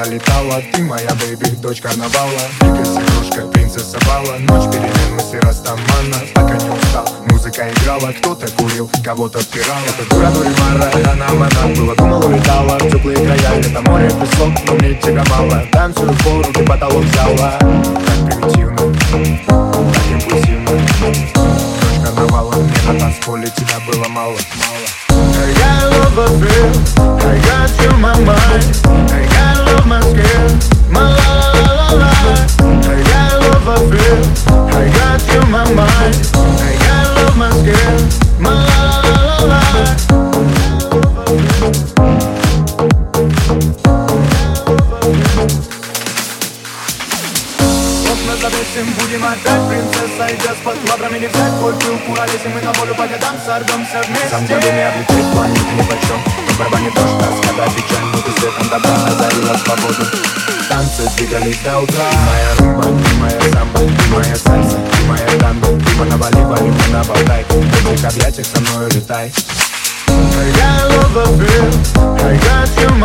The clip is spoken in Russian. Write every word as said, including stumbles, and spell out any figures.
пролетала. Ты моя бэйби, дочь карнавала. Дикость, игрушка, принцесса бала. Ночь перевернулась и растамана. Пока не устал, музыка играла. Кто-то курил, кого-то втирал. Это дура дуримара, она мана. Было, думал, улетала в теплые края. Это море, песок, но мне тебя мало. Танцую в пол, руки потолок взяла. Так примитивно, так импульсивно. Дочь карнавала, мне на танцполе тебя было мало, мало. I got love I feel, I got you in my mind. I got love my skin, my la la la la. I got love I feel, I got you in my mind. I got love my skin, my la la la la. Мы завесим, будем опять принцесса и деспот. Лаврами не взять, твой пыл, куролесим. Мы на волю по годам сорвемся вместе. Сам не облетит, планеты ни почем. В барабане дождь, тоска, печаль. Но ты светом добра озарила свободу. Танцы двигались до утра. Ты моя румба, ты моя самба, ты моя сальса, ты моя танго. Ты навали, вали, мы наболтай. В этих объятиях со мною летай. I got love I feel, I got you.